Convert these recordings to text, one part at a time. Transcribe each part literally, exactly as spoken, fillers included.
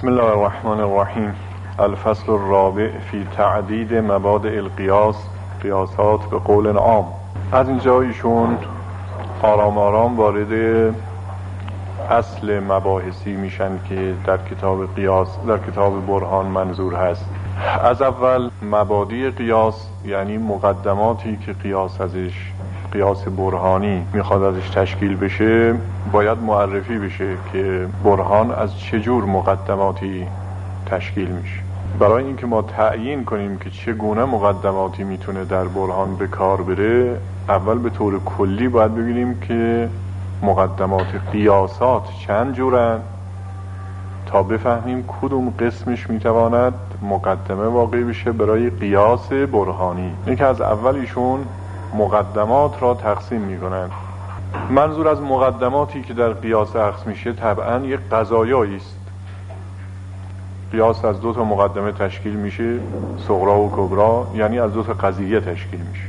بسم الله الرحمن الرحیم. الفصل الرابع فی تعدید مبادئ القیاس، قیاسات به قول عام. از اینجا ایشون آرام آرام وارد اصل مباحثی میشن که در کتاب قیاس، در کتاب برهان منظور هست. از اول مبادئ قیاس یعنی مقدماتی که قیاس ازش، قیاس برهانی میخواد ازش تشکیل بشه، باید معرفی بشه که برهان از چجور مقدماتی تشکیل میشه. برای اینکه ما تعیین کنیم که چگونه مقدماتی میتونه در برهان به کار بره، اول به طور کلی باید ببینیم که مقدمات قیاسات چند جورن تا بفهمیم کدوم قسمش میتواند مقدمه واقع بشه برای قیاس برهانی. این که از اول ایشون مقدمات را تقسیم میکنن. منظور از مقدماتی که در قیاس اخذ میشه طبعا یک قضایایی است. قیاس از دو تا مقدمه تشکیل میشه، صغرا و کبرا، یعنی از دو تا قضیه تشکیل میشه.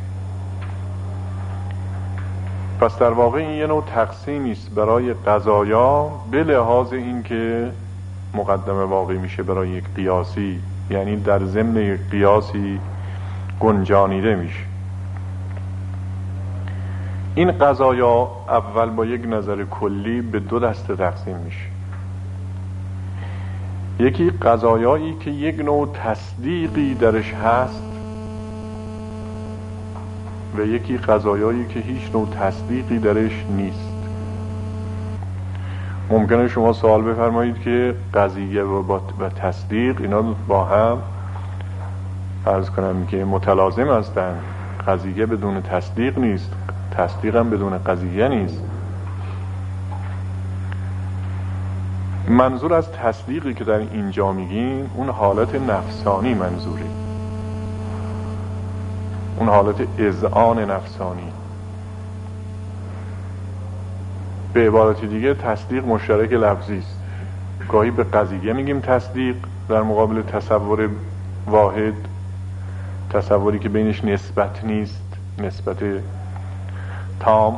پس در واقع این یه نوع تقسیمی است برای قضایا به لحاظ اینکه مقدمه واقع میشه برای یک قیاسی، یعنی در ضمن یک قیاسی گنجانیده میشه. این قضایا اول با یک نظر کلی به دو دسته تقسیم میشه. یکی قضایایی که یک نوع تصدیقی درش هست و یکی قضایایی که هیچ نوع تصدیقی درش نیست. ممکنه شما سوال بفرمایید که قضیه و, و تصدیق اینا با هم عرض کنم که متلازم هستند. قضیه بدون تصدیق نیست، تصدیق هم بدون قضیه نیست. منظور از تصدیقی که در اینجا میگیم اون حالت نفسانی منظوره، اون حالت اذعان نفسانی. به عبارت دیگه تصدیق مشترک لفظی است. گاهی به قضیه میگیم تصدیق در مقابل تصور واحد، تصوری که بینش نسبت نیست، نسبت تام،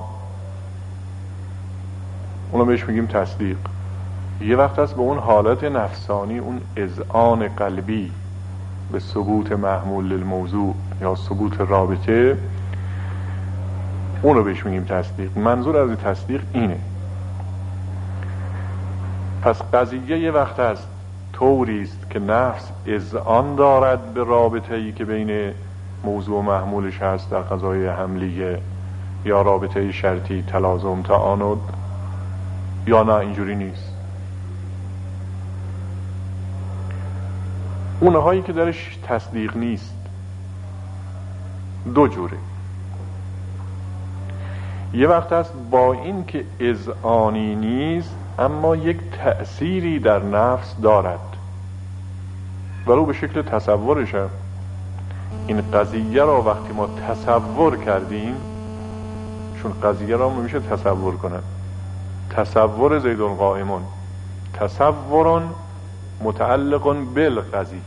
اونو بهش میگیم تصدیق. یه وقت هست به اون حالت نفسانی، اون اذعان قلبی به ثبوت محمول للموضوع یا ثبوت رابطه، اونو بهش میگیم تصدیق. منظور از تصدیق اینه. پس قضیه یه وقت هست طوری است که نفس اذعان دارد به رابطه‌ای که بین موضوع و محمولش هست در قضای حملیه یا رابطه شرطی تلازم تعاند، یا نه اینجوری نیست. اونهایی که درش تصدیق نیست دو جوره. یه وقت هست با این که اذعانی نیست اما یک تأثیری در نفس دارد، ولو به شکل تصورش هم. این قضیه را وقتی ما تصور کردیم، چون قضیه را میشه تصور کنن، تصور زیدون قائمون، تصورون متعلقون بالقضیه.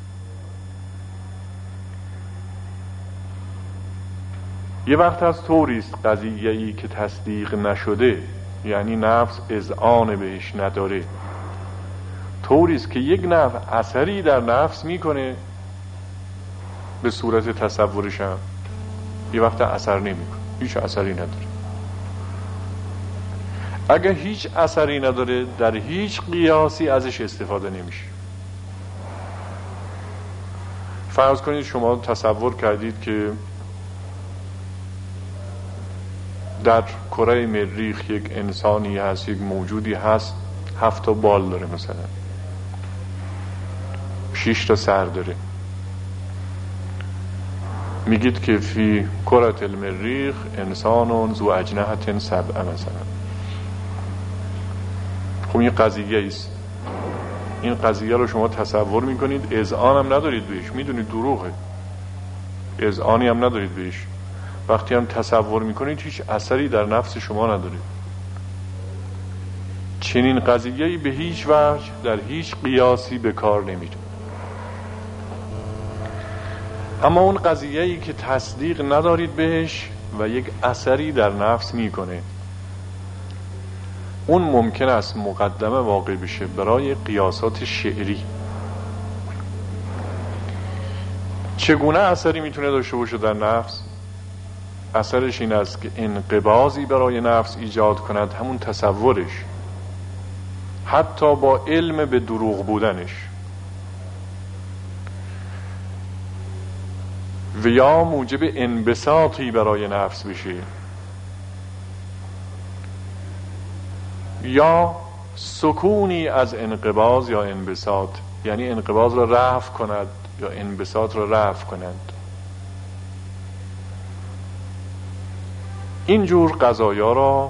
یه وقت هست طوریست قضیه‌ای که تصدیق نشده، یعنی نفس اذعان بهش نداره، طوریست که یک نفع اثری در نفس میکنه به صورت تصورش هم، یه وقت اثر نمیکنه، هیچ اثری نداره. اگه هیچ اثری نداره در هیچ قیاسی ازش استفاده نمیشه. فرض کنید شما تصور کردید که در کره مریخ یک انسانی هست، یک موجودی هست، هفت تا بال داره، مثلا شش تا سر داره. میگید که فی کره المریخ انسان ذو اجنحة سبع مثلا. خب این قضیه ایست. این قضیه رو شما تصور میکنید، اذعان هم ندارید بهش، میدونید دروغه، اذعانی هم ندارید بهش. وقتی هم تصور میکنید هیچ اثری در نفس شما نداره. چنین قضیه‌ای به هیچ وجه در هیچ قیاسی به کار نمیره. اما اون قضیه‌ای که تصدیق ندارید بهش و یک اثری در نفس میکنه، اون ممکن است مقدمه واقع بشه برای قیاسات شعری. چگونه اثری میتونه داشته باشه در نفس؟ اثرش این است که انقباضی برای نفس ایجاد کند، همون تصورش، حتی با علم به دروغ بودنش، و یا موجب انبساطی برای نفس بشه، یا سکونی از انقباض یا انبساط، یعنی انقباض را رفع کند یا انبساط را رفع کنند. اینجور قضایا را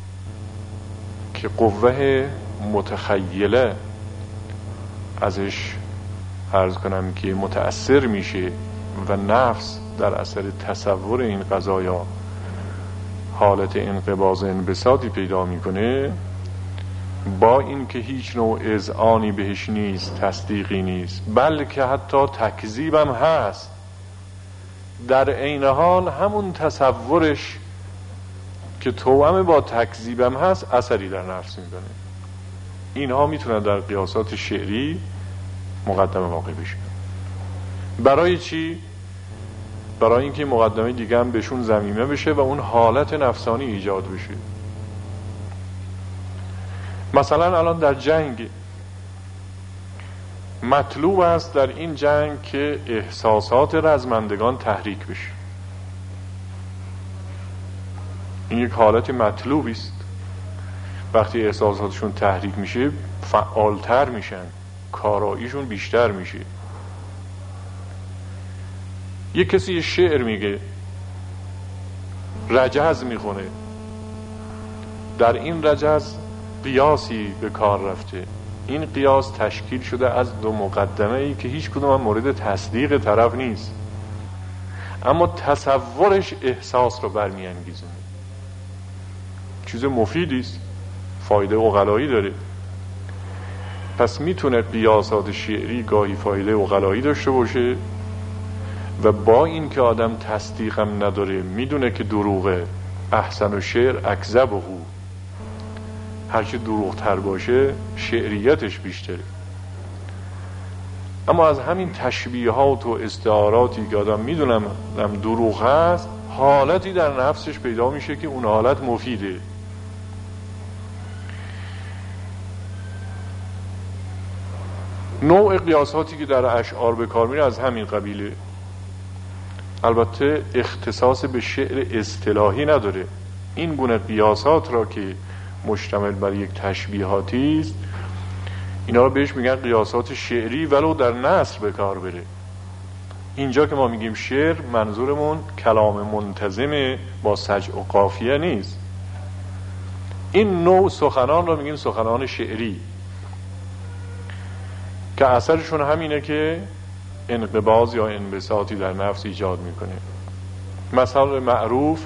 که قوه متخیله ازش عرض کنم که متأثر میشه و نفس در اثر تصور این قضایا حالت انقباض انبساطی پیدا میکنه، با این که هیچ نوع اذعانی بهش نیست، تصدیقی نیست، بلکه حتی تکذیبم هست، در عین حال همون تصورش که توأم با تکذیبم هست اثری در نفس میکنه. اینها میتونن در قیاسات شعری مقدمه واقع بشه. برای چی؟ برای اینکه مقدمه دیگه هم بهشون ضمیمه بشه و اون حالت نفسانی ایجاد بشه. مثلا الان در جنگ مطلوب است در این جنگ که احساسات رزمندگان تحریک بشه. این یک حالت مطلوبی است. وقتی احساساتشون تحریک میشه فعالتر میشن، کاراییشون بیشتر میشه. یک کسی یه شعر میگه، رجز میخونه، در این رجز قیاسی به کار رفته. این قیاس تشکیل شده از دو مقدمه ای که هیچ کدوم هم مورد تصدیق طرف نیست، اما تصورش احساس رو برمیانگیزونه. چیز مفیدی است، فایده عقلایی داره. پس میتونه قیاسات شعری گاهی فایده عقلایی داشته باشه و با این که آدم تصدیقم نداره، میدونه که دروغه، احسن و شعر اکذبه، هرچی دروغ تر باشه شعریتش بیشتره. اما از همین تشبیهات و استعاراتی که آدم میدونم دروغ هست، حالتی در نفسش پیدا میشه که اون حالت مفیده. نوع قیاساتی که در اشعار به کار میره از همین قبیله. البته اختصاص به شعر اصطلاحی نداره. این گونه قیاسات را که مشتمل بر یک تشبیهاتی است، اینا رو بهش میگن قیاسات شعری، ولو در نثر به کار بره. اینجا که ما میگیم شعر، منظورمون کلام منتظم با سجع و قافیه نیست. این نوع سخنان رو میگیم سخنان شعری که اثرشون همینه که انقباض یا انبساطی در نفس ایجاد میکنه. مثلا معروف،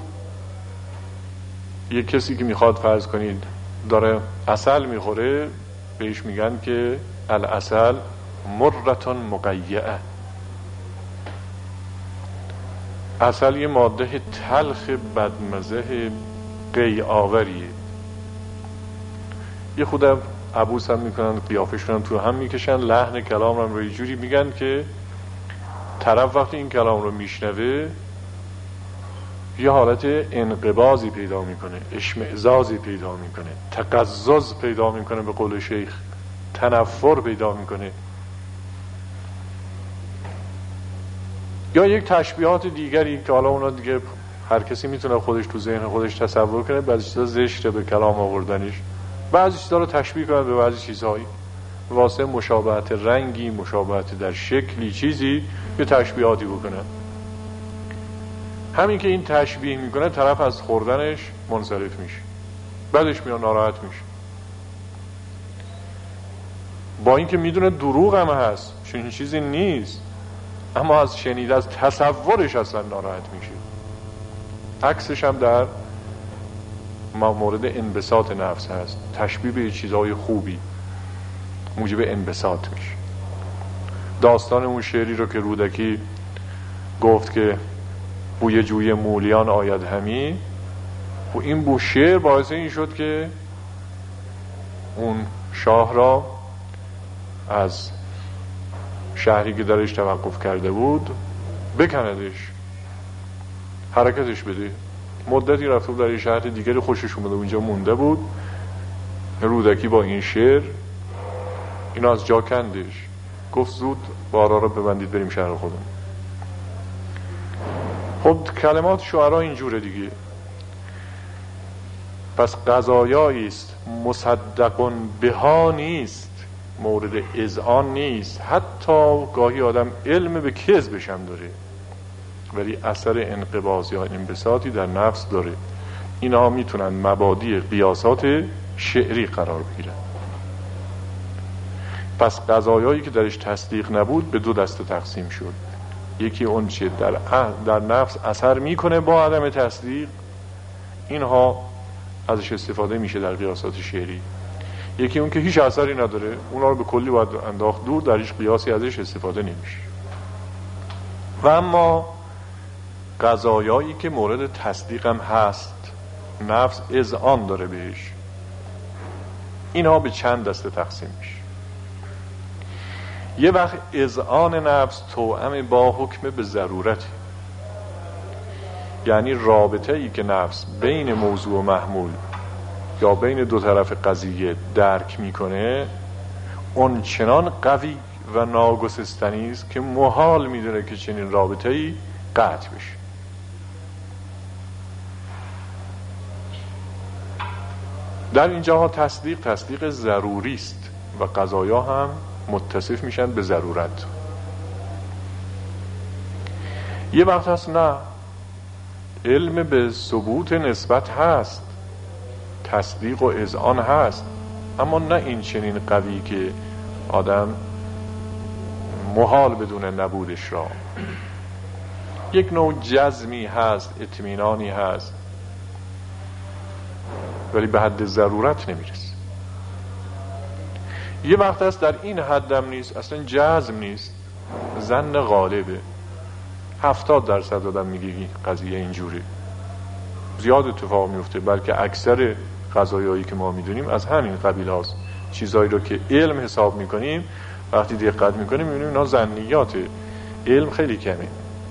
یک کسی که میخواد فرض کنید داره عسل میخوره، بهش میگن که العسل مرتون مقیعه. عسل یه ماده تلخ بدمزه قی آوریه. یه خود عبوس هم میکنن، قیافشون هم تو هم میکشن، لحن کلام هم رو یه جوری میگن که طرف وقتی این کلام رو میشنوه یه حالت انقباضی پیدا میکنه، اشمئزازی پیدا میکنه، تقزز پیدا میکنه، به قول شیخ تنفر پیدا میکنه. یا یک تشبیهات دیگری که حالا اونا دیگه هر کسی میتونه خودش تو ذهن خودش تصور کنه. بعضی چیزا زشته به کلام آوردنش، بعضی چیزا رو تشبیه کنه به بعضی چیزهایی، واسه مشابهت رنگی، مشابهت در شکلی، چیزی یه تشبیهاتی بکنه. همین که این تشبیه میکنه، طرف از خوردنش منصرف میشه، بعدش میاد ناراحت میشه، با اینکه میدونه دروغ هم هست، چنین چیزی نیست، اما از شنیده، از تصورش اصلا ناراحت میشه. عکسش هم در مورد انبساط نفس هست. تشبیه به چیزهای خوبی موجب انبساط میشه. داستان اون شعری رو که رودکی گفت که بوی جوی مولیان آید همی، و این بو شعر باعث این شد که اون شاه را از شهری که درش توقف کرده بود بکندش، حرکتش بده. مدتی رفته بود در یه شهر دیگری، خوشش اومده اونجا مونده بود. رودکی با این شعر اینو از جا کندش، گفت زود بارا را ببندید بریم شهر خودم. خب کلمات شعرا اینجوره دیگه. پس قضایایی است مصدقون بها نیست، مورد اذعان نیست. حتی گاهی آدم علم به کذبش هم داره ولی اثر انقباض یا انبساطی در نفس داره. اینها میتونن مبادی قیاسات شعری قرار بگیرن. پس قضایایی که درش تصدیق نبود به دو دسته تقسیم شد. یکی اون چه در, در نفس اثر میکنه با عدم تصدیق، اینها ازش استفاده میشه در قیاسات شعری. یکی اون که هیچ اثری نداره، اونا رو به کلی باید انداخت دور، در هیچ قیاسی ازش استفاده نمیشه. و اما قضایایی که مورد تصدیق هم هست، نفس اذعان داره بهش، اینها به چند دسته تقسیم میشه. یه وقت اذعان نفس توأم با حکم به ضرورتی، یعنی رابطه ای که نفس بین موضوع و محمول یا بین دو طرف قضیه درک میکنه اون چنان قوی و ناگسستنی است که محال میدونه که چنین رابطه ای قطع بشه. در اینجاها تصدیق تصدیق ضروری است و قضایا هم متصف میشن به ضرورت. یه وقت هست نه، علم به ثبوت نسبت هست، تصدیق و اذعان هست، اما نه این چنین قوی که آدم محال بدون نبودش را. یک نوع جزمی هست، اطمینانی هست، ولی به حد ضرورت نمیرسه. یه وقت هست در این حدم نیست، اصلا جزم نیست، ظن غالبه. هفتاد درصد آدم میگه قضیه اینجوری، زیاد اتفاق میفته، بلکه اکثر قضایایی که ما میدونیم از همین قبیل هاست. چیزایی رو که علم حساب میکنیم وقتی دقت میکنیم میبینیم اینا ظنیاته، علم خیلی کمه.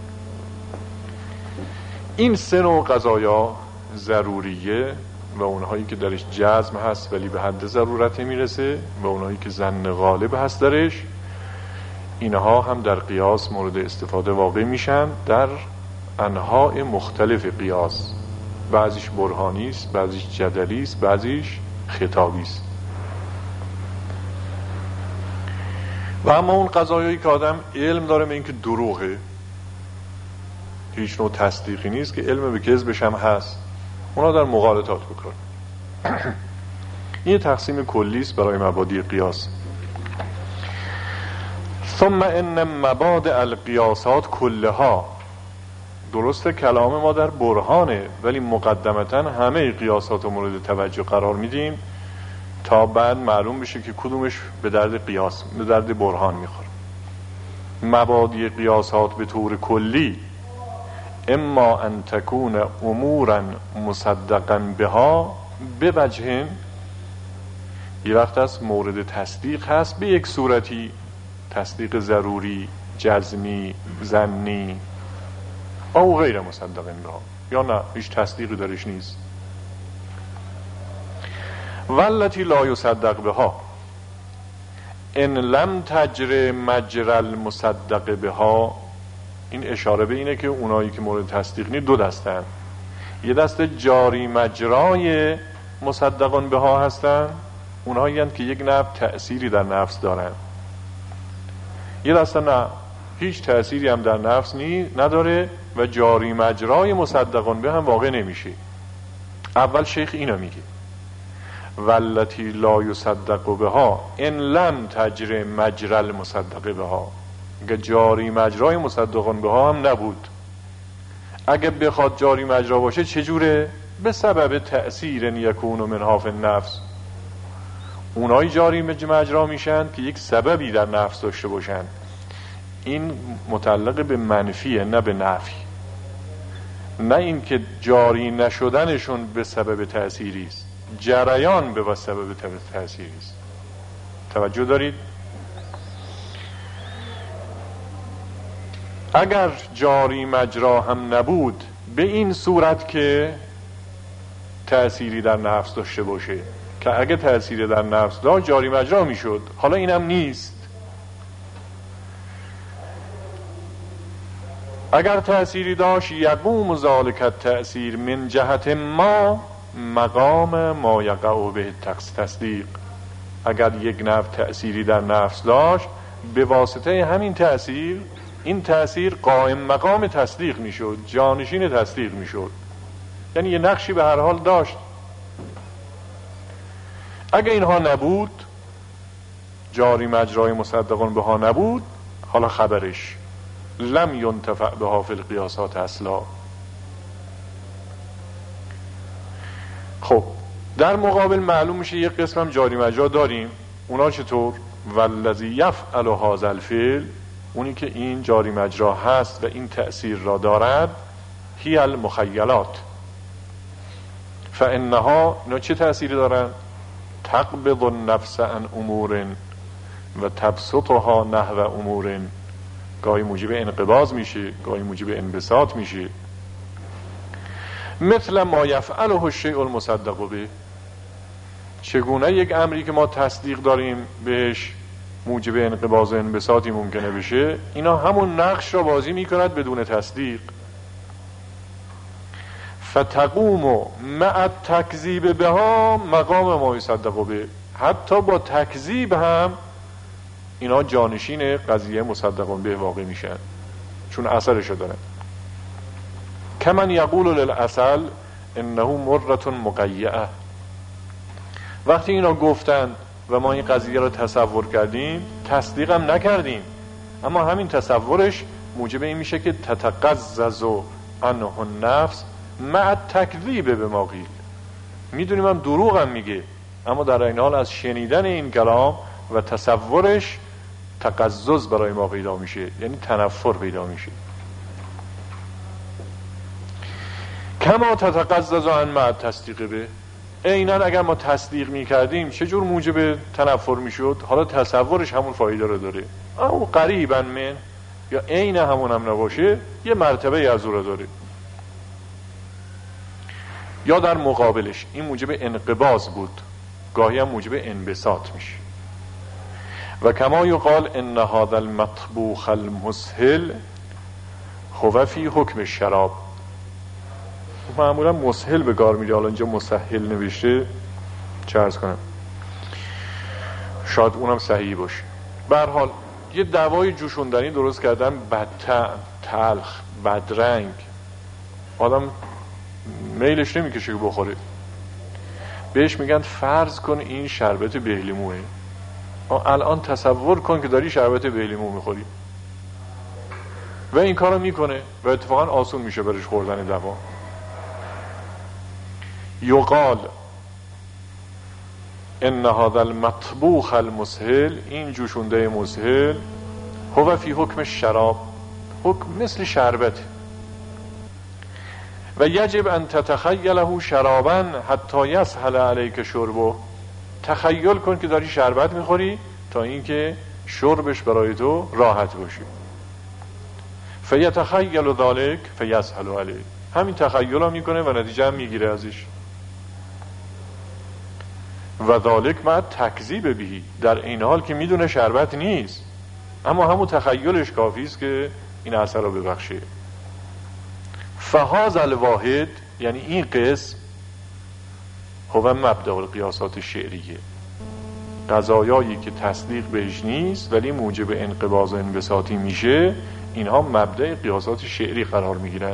این سه نوع قضایا، ضروریه و اونهایی که درش جزم هست ولی به حد ضرورت میرسه و اونهایی که ظن غالب هست درش، اینها هم در قیاس مورد استفاده واقع میشن در انواع مختلف قیاس. بعضیش برهانی است، بعضیش جدلی است، بعضیش خطابی است. و اما اون قضایایی که آدم علم داره به این که دروغه، هیچ نوع تصدیقی نیست، که علم به کذبش هم هست، اونا در مغالطات بکن. این تقسیم کلی است برای مبادی قیاس. ثم ان مبادئ القیاسات کلها، درسته کلام ما در برهانه ولی مقدمتا همه قیاسات مورد توجه قرار میدیم تا بعد معلوم بشه که کدومش به درد قیاس، به درد برهان میخوره. مبادی قیاسات به طور کلی اما ان تکون امورا مصدقا بها به وجه، یه وقت هست مورد تصدیق هست به یک صورتی، تصدیق ضروری، جزمی، ظنی، او غیر مصدقا بها، یا نه هیچ تصدیقی درش نیست. والتی لا یصدق بها ان لم تجر مجرى المصدق بها. این اشاره به اینه که اونایی که مورد تصدیق نیست دو دستن، یه دسته جاری مجرای مصدقان بها هستن، اونهایی هستن که یک نوع تأثیری در نفس دارن. یه دسته نه، هیچ تأثیری هم در نفس نی نداره و جاری مجرای مصدقان به هم واقع نمیشه. اول شیخ اینو میگه والتی لا یصدق بها ان لم تجر مجرى المصدق بها، اگه جاری مجرای مصدقان بها هم نبود. اگه بخواد جاری مجرا باشه چجوره؟ به سبب تأثیر یکون منها فی النفس. اونایی جاری مجرا میشن که یک سببی در نفس داشته باشن. این متعلق به منفیه نه به نفی، نه این که جاری نشدنشون به سبب تأثیری است. جریان به سبب تأثیری است. توجه دارید؟ اگر جاری مجرا هم نبود به این صورت که تأثیری در نفس داشته باشه، که اگه تأثیری در نفس داشت جاری مجرا میشد، حالا اینم نیست. اگر تأثیری داشت یقوم ذالک التأثیر من جهت ما مقام ما یقع به تصدیق. اگر یک نفس تأثیری در نفس داشت به واسطه همین تأثیر این تأثیر قائم مقام تصدیق میشد، جانشین تصدیق میشد، یعنی یه نقشی به هر حال داشت. اگه اینها نبود، جاری مجرای مصدقون به ها نبود، حالا خبرش لم ینتفع بها فی القیاسات اصلا. خب در مقابل معلوم میشه یک قسم هم جاری مجرا داریم. اونا چطور؟ والذی یفعل هذا الفعل، اونی که این جاری مجرا هست و این تأثیر را دارد، هی المخیلات. فانها اینا چه تأثیری دارن؟ تقبض النفس عن امور و تبسطها نحو امور. گاهی موجب انقباض میشه، گاهی موجب انبساط میشه. مثل ما یفعله الشیء المصدق به، چگونه یک امری که ما تصدیق داریم بهش موجب انقباض و انبساطی ممکنه بشه، اینا همون نقش را بازی میکند بدون تصدیق. فتقوم مع التکذیب بها مقام ما یصدق به، حتی با تکذیب هم اینا جانشین قضیه مصدقون به واقع میشن، چون اثرشو دارن. کمن یقول للعسل انه مرة مقیعه. وقتی اینا گفتن و ما این قضیه رو تصور کردیم، تصدیق هم نکردیم، اما همین تصورش موجب این میشه که تتقزز عنه النفس مع تکذیب به ما قیل. میدونیم هم دروغ هم میگه، اما در این حال از شنیدن این کلام و تصورش تقزز برای ما پیدا میشه، یعنی تنفر پیدا میشه. کما تتقزز عن مع تصدیق به، عیناً اگر ما تصدیق میکردیم چجور موجب تنفر میشد؟ حالا تصورش همون فایده رو داره، او قریبا من، یا عین همون هم نباشه، یه مرتبه از او رو داره. یا در مقابلش این موجب انقباض بود، گاهی هم موجب انبساط میشه. و کما یقال ان هذا المطبوخ المسهل هو فی حکم الشراب. معمولا مسهل به کار میره، حالا اینجا مسهل نوشته، چه عرض کنم، شاید اونم صحیح باشه. به هر حال یه دوای جوشوندنی درست کردن، بدطعم، تلخ، بدرنگ، آدم میلش نمیکشه که بخوره. بهش میگن فرض کن این شربت بهلیموه، الان تصور کن که داری شربت بهلیمو میخوری، و این کارو میکنه و اتفاقا آسون میشه برش خوردن دوا. یقال ان هذا المطبوخ المسهل، این جوشونده مسهل، هو فی حکم الشراب، حکم مثل شربت. و یجب ان تتخیله شرابا حتی یسهل علیک شربه، تخیل کن که داری شربت میخوری تا اینکه شربش برای تو راحت باشه. فیتخیل ذلک فیسهل علیه، همین تخیل هم میکنه و نتیجه هم میگیره ازش. و ذالک مع تکذیب بهی، در این حال که میدونه شربت نیست، اما همون تخیلش کافی است که این اثر رو ببخشه. فهذا الواحد، یعنی این قسم، هو مبدأ القیاسات الشعریه، قضایایی که تصدیق بهش نیست ولی موجب انقباض و انبساطی میشه، اینها مبدأ قیاسات شعری قرار میگیرن.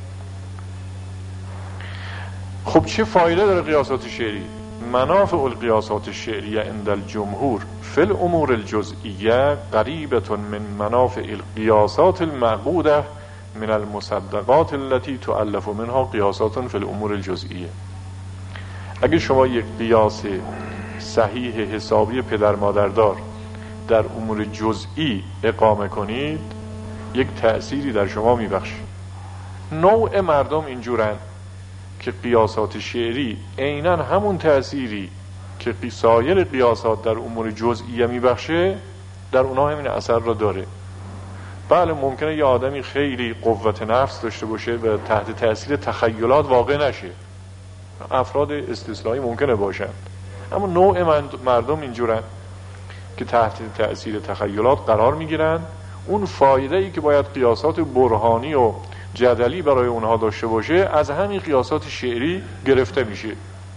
خب چه فایده داره قیاسات شعری؟ منافع القیاسات الشعریه عند الجمهور فی الامور الجزئیه قریبه من منافع القیاسات المعقوده من المصدقات التي تؤلف منها قیاسات فی الامور الجزئیه. اگه شما یک قیاس صحیح حسابی پدر مادردار در امور جزئی اقامه کنید، یک تأثیری در شما میبخشه. نوع مردم اینجورن که قیاسات شعری عیناً همون تأثیری که سایر قیاسات در امور جزئیه میبخشه در اونها همین اثر را داره. بله ممکنه یه آدمی خیلی قوت نفس داشته باشه و تحت تأثیر تخیلات واقع نشه، افراد استثنایی ممکنه باشن، اما نوع مردم اینجورن که تحت تأثیر تخیلات قرار میگیرن. اون فایده ای که باید قیاسات برهانی و جدلی برای اونها داشته باشه از همین قیاسات شعری گرفته میشه.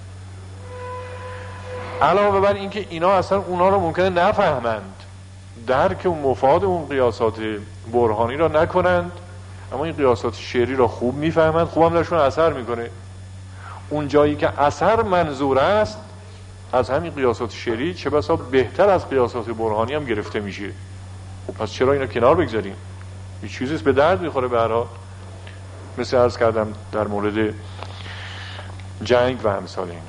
علاوه بر اینکه اینا اصلا اونا رو ممکنه نفهمند، درک و مفاد اون قیاسات برهانی را نکنند، اما این قیاسات شعری را خوب میفهمند، خوب هم درشون اثر میکنه. اون جایی که اثر منظور است از همین قیاسات شعری چه بسا بهتر از قیاسات برهانی هم گرفته میشه. خب پس چرا اینا کنار بگذاریم؟ یه چیزیست به درد میخوره به هر حال. مثل عرض کردم در مورد جنگ و امثال اینا،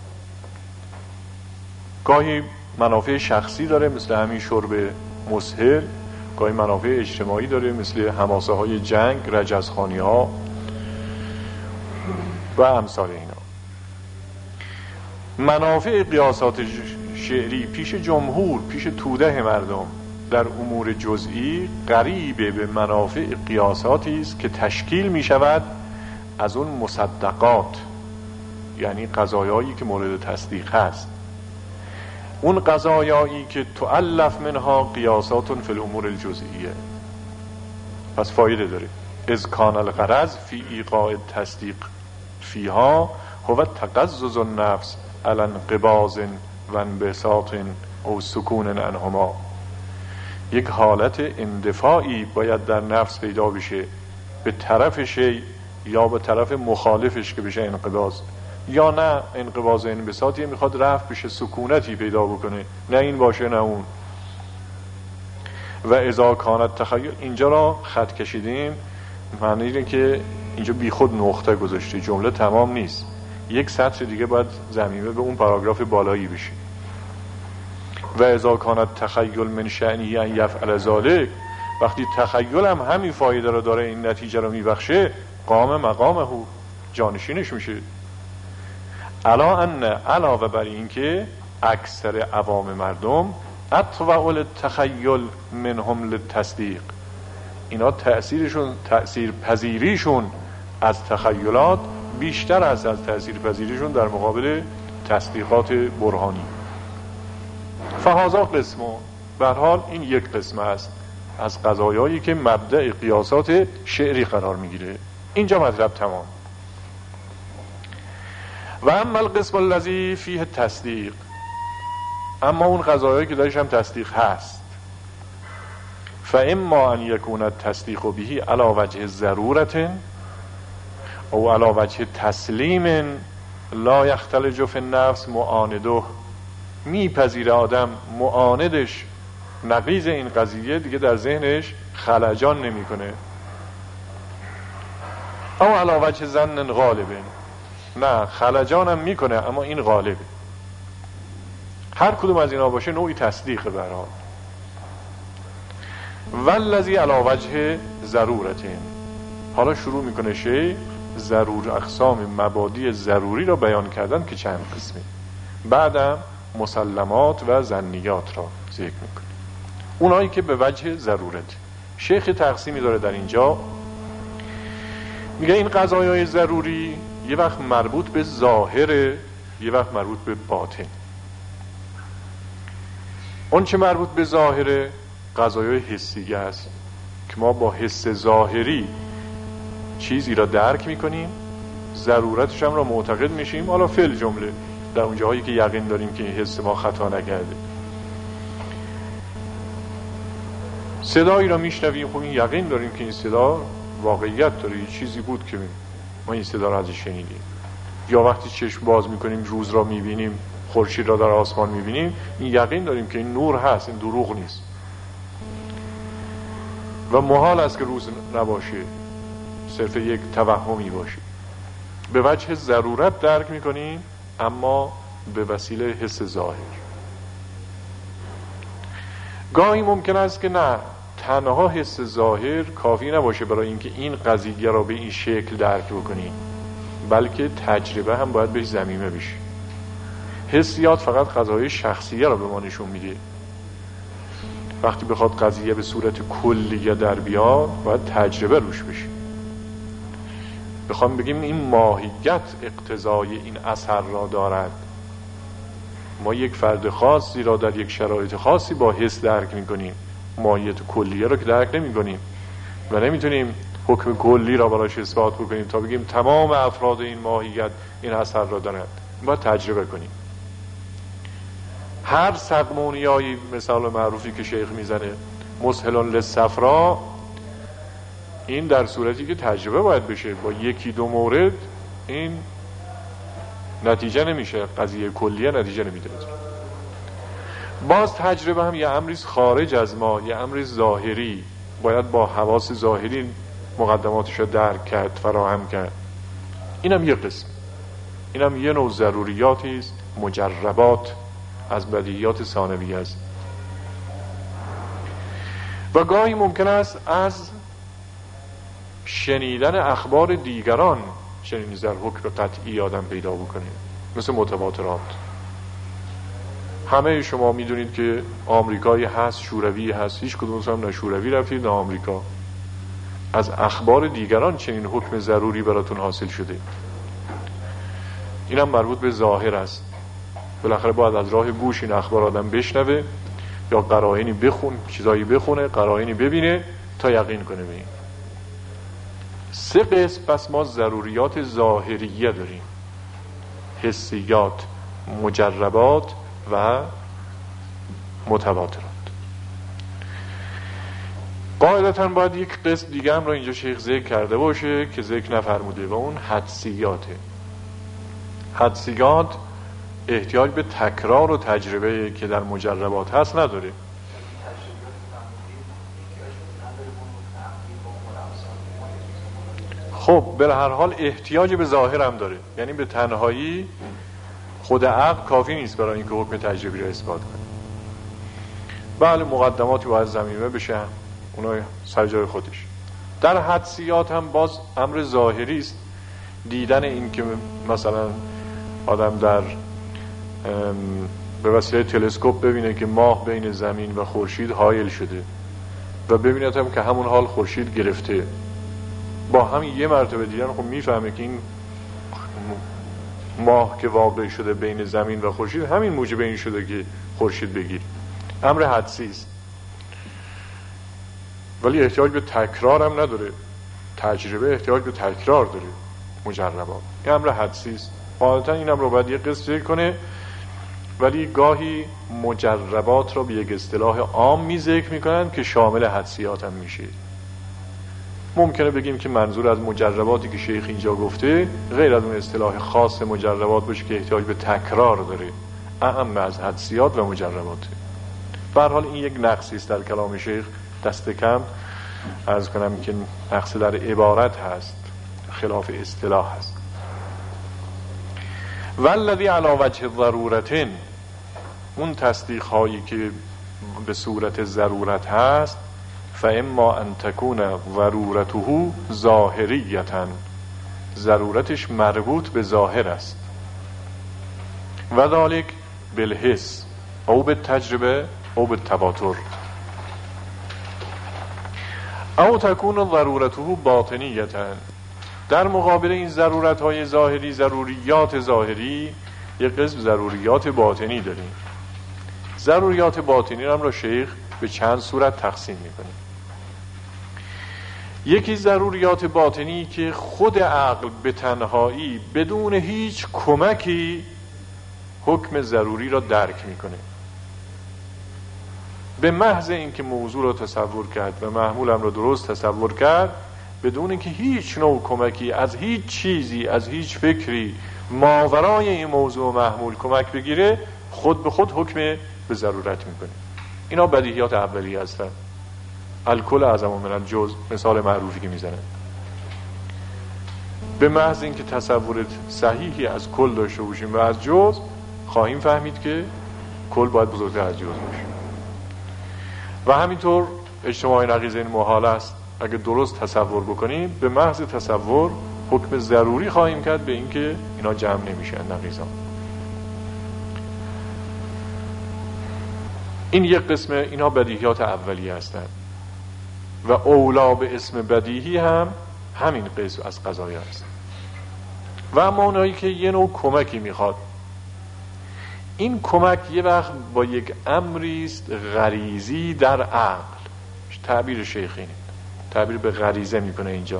گاهی منافع شخصی داره مثل همین شرب مسهر، گاهی منافع اجتماعی داره مثل حماسه های جنگ، رجزخوانی ها و امثال اینا. منافع قیاسات شعری پیش جمهور، پیش توده مردم در امور جزئی قریب به منافع قیاساتی است که تشکیل می شود از اون مصدقات، یعنی قضایایی که مورد تصدیق هست. اون قضایایی که تؤلف منها قیاسات فی الامور الجزئیه. پس فایده داره. اذ کان الغرض فی ایقاع التصدیق فیها هو تقزز النفس علی انقباض و انبساط او سکون عنهما. یک حالت اندفاعی باید در نفس پیدا بشه به طرف شی یا به طرف مخالفش که بشه انقباض، یا نه انقباض انبساطی میخواد رفع بشه، سکونتی پیدا بکنه، نه این باشه نه اون. و اذا کانت تخیل، اینجا را خط کشیدیم، معنی اینه که اینجا بی خود نقطه گذاشته، جمله تمام نیست، یک سطر دیگه باید ضمیمه به اون پاراگراف بالایی بشه. و اذا کانت تخیل من شأنه ان یفعل ذلک، وقتی تخیل هم همین فایده رو داره، این نتیجه رو میبخشه، قام مقامه، جانشینش میشه. علا ان، علاوه بر این که اکثر عوام مردم اطوع التخیل منهم للتصدیق، اینا تأثیرشون، تأثیر پذیریشون از تخیلات بیشتر است از تأثیر پذیریشون در مقابل تصدیقات برهانی. فهذا قسمه، به هر حال این یک قسمه است از قضایایی که مبدأ قیاسات شعری قرار میگیره. اینجا مطلب تمام. و اما القسم الذی فیه تصدیق، اما اون قضایایی که درش هم تصدیق هست، فاما ان یکون التصدیق بهی علی وجه ضرورت او علی وجه تسلیم لا یختلج فی النفس معانده، میپذیره آدم معاندش نقیض این قضیه دیگه در ذهنش خلجان نمیکنه، او علی وجه ظن غالبه، نه خلجانم میکنه اما این غالبه. هر کدوم از اینا باشه نوعی تصدیقه به هر حال. والذی علی وجه ضرورتین، حالا شروع میکنه شیخ ضرور اقسام مبادی ضروری را بیان کردن که چند قسمه، بعدم مسلمات و ظنیات را ذکر میکنه. اونایی که به وجه ضرورت، شیخ تقسیمی داره در اینجا، میگه این قضایای ضروری یه وقت مربوط به ظاهره، یه وقت مربوط به باطن. اون چه مربوط به ظاهره قضایای حسیه است که ما با حس ظاهری چیزی را درک میکنیم، ضرورتش هم را معتقد میشیم، حالا فعل جمله در اون جاهایی که یقین داریم که این حس ما خطا نکرده. صدایی را میشنویم، خب این یقین داریم که این صدا واقعیت داره، یه چیزی بود که ما این صدا را ازش شنیدیم. یا وقتی چشم باز میکنیم روز را میبینیم، خورشید را در آسمان میبینیم، این یقین داریم که این نور هست، این دروغ نیست و محال است که روز نباشه، صرف یک توهمی باشه. به وجه ضرورت درک میکنیم، اما به وسیله حس ظاهر. گاهی ممکن است که نه، تنها حس ظاهر کافی نباشه برای اینکه این قضیه را به این شکل درک بکنیم. بلکه تجربه هم باید بهش ضمیمه بشه. حسیات فقط قضایای شخصیه رو به ما نشون میده. وقتی بخواد قضیه به صورت کلیه در بیاد باید تجربه روش بشه. بخوام بگیم این ماهیت اقتضای این اثر را دارد، ما یک فرد خاصی را در یک شرایط خاصی با حس درک میکنیم، ماهیت کلیه را که درک نمیکنیم و نمیتونیم حکم کلی را براش اثبات بکنیم تا بگیم تمام افراد این ماهیت این اثر را دارند. باید تجربه کنیم. هر سقمونیایی مثال معروفی که شیخ میزنه مسهلون للصفرا، این در صورتی که تجربه باید بشه. با یکی دو مورد این نتیجه نمیشه، قضیه کلیه نتیجه نمیده. باز تجربه هم یه امریز خارج از ما، یه امریز ظاهری، باید با حواس ظاهری مقدماتش رو درک کرد، فراهم کرد. اینم یه قسم، اینم یه نوع ضروریاتی است، مجربات از بدیهیات ثانویه است. و گاهی ممکن است از شنیدن اخبار دیگران چنین در حکم قطعی آدم پیدا بکنه، مثل متواترات. همه شما میدونید که آمریکایی هست، شوروی هست، هیچ کدوم هم نه شوروی رفتید نه آمریکا. از اخبار دیگران چنین حکم ضروری براتون حاصل شده. اینم مربوط به ظاهر است. بالاخره باید از راه گوش این اخبار آدم بشنوه یا قرائنی بخون، چیزایی بخونه، قرائنی ببینه تا یقین کنه به این. سه قسم پس ما ضروریات ظاهریه داریم: حسیات، مجربات و متواترات. قاعدتاً باید یک قسم دیگه هم را اینجا شیخ ذکر کرده باشه که ذکر نفرموده و اون حدسیاته. حدسیات احتیاج به تکرار و تجربه که در مجربات هست نداره. خب به هر حال احتیاج به ظاهر هم داره، یعنی به تنهایی خود عقل کافی نیست برای اینکه حکم تجربی را اثبات کنه. بله مقدماتی باید ضمیمه بشه، اونها سر جای خودش. در حدسیات هم باز امر ظاهری است. دیدن این که مثلا آدم در به وسیله تلسکوپ ببینه که ماه بین زمین و خورشید حائل شده و ببیند هم که همون حال خورشید گرفته، با همین یه مرتبه دیدن خب میفهمه که این ماه که واقع شده بین زمین و خورشید همین موجب این شده که خورشید بگیر. امر حدسی است، ولی احتیاج به تکرار هم نداره. تجربه احتیاج به تکرار داره. مجربات این امر حدسی است. غالبا اینم رو باید یه قسم ذکر کنه، ولی گاهی مجربات رو به یک اصطلاح عام می ذکر میکنن که شامل حدسیات هم میشه. ممکنه بگیم که منظور از مجرباتی که شیخ اینجا گفته غیر از اون اصطلاح خاص مجربات باشه که احتیاج به تکرار داره، اهم از حدسیات و مجرباته. به هر حال این یک نقصی است در کلام شیخ، دست کم عرض کنم که نقص در عبارت هست، خلاف اصطلاح هست. والذی علی وجه ضرورتن، اون تصدیق هایی که به صورت ضرورت هست، فاما ان تکون ضرورته ظاهریتا، ضرورتش مربوط به ظاهر است، و ذالک بالحس او بالتجربه او بالتواتر، او تکون ضرورته باطنیتا. در مقابل این ضرورت های ظاهری، ضروریات ظاهری، یک قسم ضروریات باطنی داریم. ضروریات باطنی هم را شیخ به چند صورت تقسیم میکنه. یکی ضروریات باطنی که خود عقل به تنهایی بدون هیچ کمکی حکم ضروری را درک میکنه. به محض اینکه موضوع را تصور کرد و محمولم را درست تصور کرد، بدون اینکه هیچ نوع کمکی از هیچ چیزی، از هیچ فکری ماورای این موضوع محمول کمک بگیره، خود به خود حکم به ضرورت میکنه. اینا بدیهیات اولیه هستن. الکل اعظم من الجزء مثال معروفی که میزنن. به محض اینکه تصورت صحیحی از کل داشته باشیم و از جزء، خواهیم فهمید که کل باید بزرگتر از جزء باشه. و همینطور اجتماع نقیض این محال است. اگه درست تصور بکنیم، به محض تصور حکم ضروری خواهیم کرد به اینکه اینا جمع نمیشن نقیضان. این یک قسم، اینا بدیهیات اولیه هستند و اولا به اسم بدیهی هم همین قسم از قضایا هست. و اما اونایی که یه نوع کمکی میخواد، این کمک یه وقت با یک امریست غریزی در عقل، تعبیر شیخینه، تعبیر به غریزه میکنه اینجا،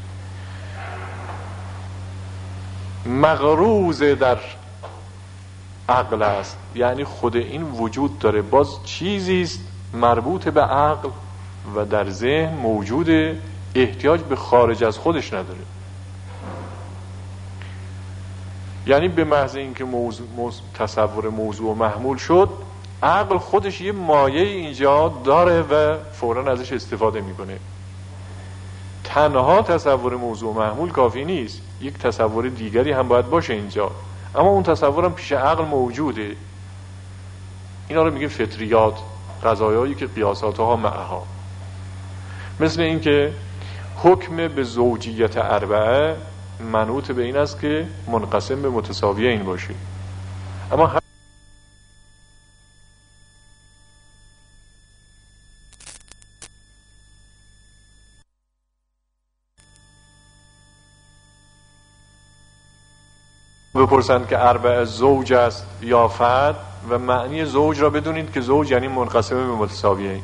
مغروز در عقل است، یعنی خود این وجود داره، باز چیزیست مربوط به عقل و در ذهن موجوده، احتیاج به خارج از خودش نداره. یعنی به محض اینکه موضوع موضوع تصور موضوع محمول شد، عقل خودش یه مایه اینجا داره و فوراً ازش استفاده میکنه. تنها تصور موضوع محمول کافی نیست، یک تصور دیگری هم باید باشه اینجا، اما اون تصورم پیش عقل موجوده. اینا رو میگیم فطریات، قضایایی که قیاساتها معها. مثل این که حکم به زوجیت اربعه منوط به این است که منقسم به متساویه این باشه، اما هم بپرسند که اربعه زوج است یا فرد، و معنی زوج را بدونید که زوج یعنی منقسم به متساویه.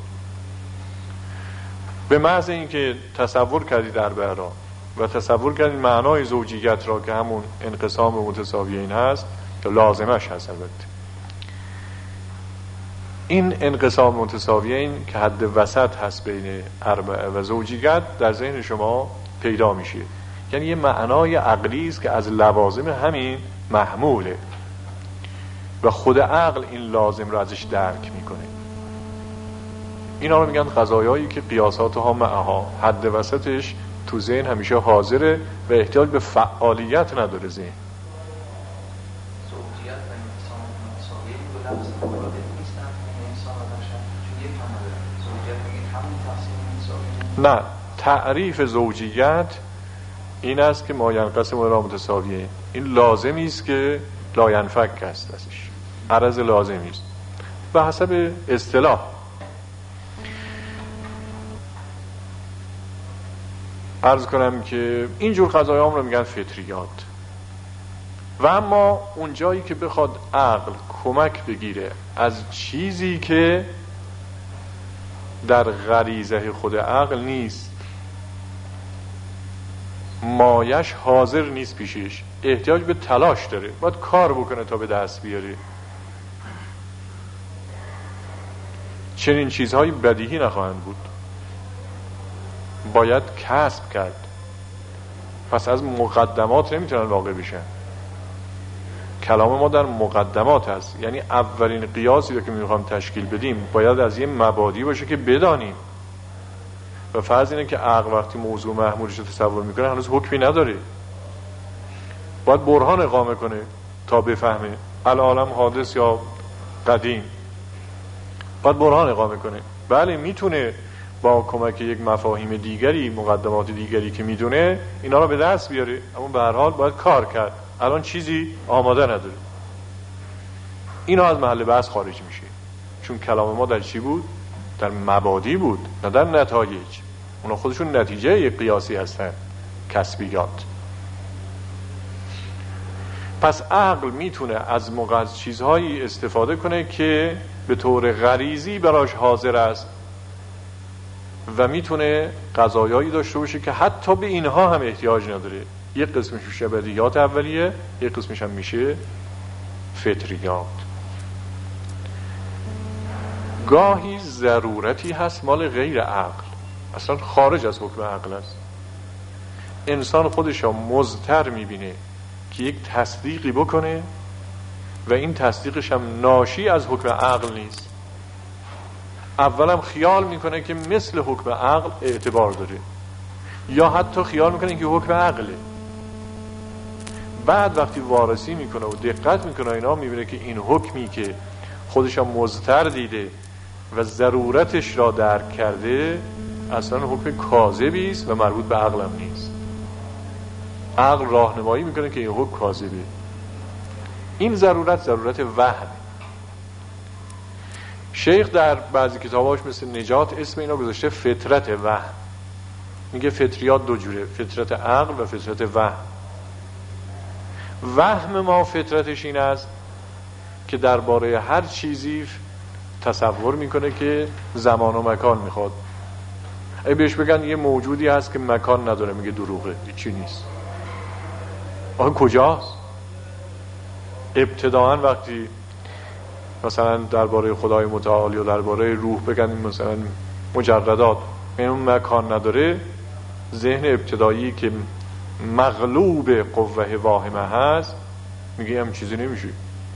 به محض اینکه تصور کردید اربعه را و تصور کردید معنای زوجیت را که همون انقسام متساویین هست که لازمش هست، البته این انقسام متساویین که حد وسط هست بین اربعه و زوجیت در ذهن شما پیدا میشه، یعنی یه معنای عقلی است که از لوازم همین محموله و خود عقل این لازم را ازش درک میکنه. اینا رو میگن قضایایی که قیاساتها معها، حد وسطش تو ذهن همیشه حاضره و احتیاج به فعالیت نداره ذهن. نه، تعریف زوجیت این است که ما ینقسم الی متساویین، این لازمی است که لا ینفک است، ازش عرض لازمی است به حسب اصطلاح. عرض کنم که اینجور قضایام رو میگن فطریات. و اما اون جایی که بخواد عقل کمک بگیره از چیزی که در غریزه خود عقل نیست، مایش حاضر نیست پیشش، احتیاج به تلاش داره، باید کار بکنه تا به دست بیاره، چنین چیزهایی بدیهی نخواهند بود، باید کسب کرد. پس از مقدمات نمیتونن واقع بشن. کلام ما در مقدمات هست، یعنی اولین قیاسی رو که میخوام تشکیل بدیم باید از یه مبادی باشه که بدانیم. و فرض اینه که عقل وقتی موضوع محمولش رو تصور میکنه هنوز حکمی نداره، باید برهان اقامه کنه تا بفهمه العالم حادث یا قدیم، باید برهان اقامه کنه. بله میتونه با کمک یک مفاهیم دیگری، مقدمات دیگری که میدونه اینا رو به دست بیاره، اما به هر حال باید کار کرد. الان چیزی آماده نداره، اینا از محل بحث خارج میشه، چون کلام ما در چی بود؟ در مبادی بود، نه در نتایج. اونا خودشون نتیجه یک قیاسی هستن، کسبیات. پس عقل میتونه از موقع چیزهایی استفاده کنه که به طور غریزی براش حاضر است و میتونه قضایایی داشته باشه که حتی به اینها هم احتیاج نداره. یک قسمش میشه بدیهیات اولیه، یک قسمش هم میشه فطریات. گاهی ضرورتی هست مال غیر عقل، اصلا خارج از حکم عقل است. انسان خودش را مضطر میبینه که یک تصدیقی بکنه و این تصدیقش هم ناشی از حکم عقل نیست. اولم خیال میکنه که مثل حکم عقل اعتبار داره، یا حتی خیال میکنه که حکم عقله. بعد وقتی وارسی میکنه و دقت میکنه اینا، میبینه که این حکمی که خودش هم مضطر دیده و ضرورتش را درک کرده اصلا حکم کاذبی است و مربوط به عقل هم نیست. عقل راهنمایی میکنه که این حکم کاذبه. این ضرورت ضرورت وهم. شیخ در بعضی کتاباش مثل نجات اسم اینا گذاشته فطرت وهم. میگه فطریات دو جوره، فطرت عقل و فطرت وهم. وهم ما فطرتش این است که درباره هر چیزی تصور میکنه که زمان و مکان میخواد. اگه بهش بگن یه موجودی هست که مکان نداره، میگه دروغه، چی نیست. آخه کجاست؟ ابتداعا وقتی مثلا درباره خدای متعال یا درباره روح بگن مثلا مجردات، این اون مکان نداره، ذهن ابتدایی که مغلوب قوه واهمه هست میگه هم چیزی نمیشه.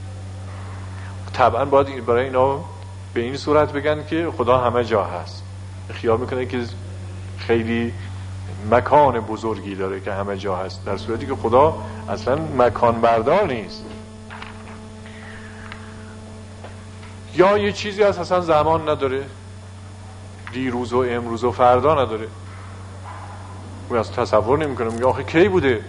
طبعا باید برای اینا به این صورت بگن که خدا همه جا هست. خیال میکنه که خیلی مکان بزرگی داره که همه جا هست، در صورتی که خدا اصلا مکان بردار نیست. یا یه چیزی هست اصلا زمان نداره، دیروز و امروز و فردا نداره، اون اصلا تصور نمیکنه. میگه آخه کی بوده؟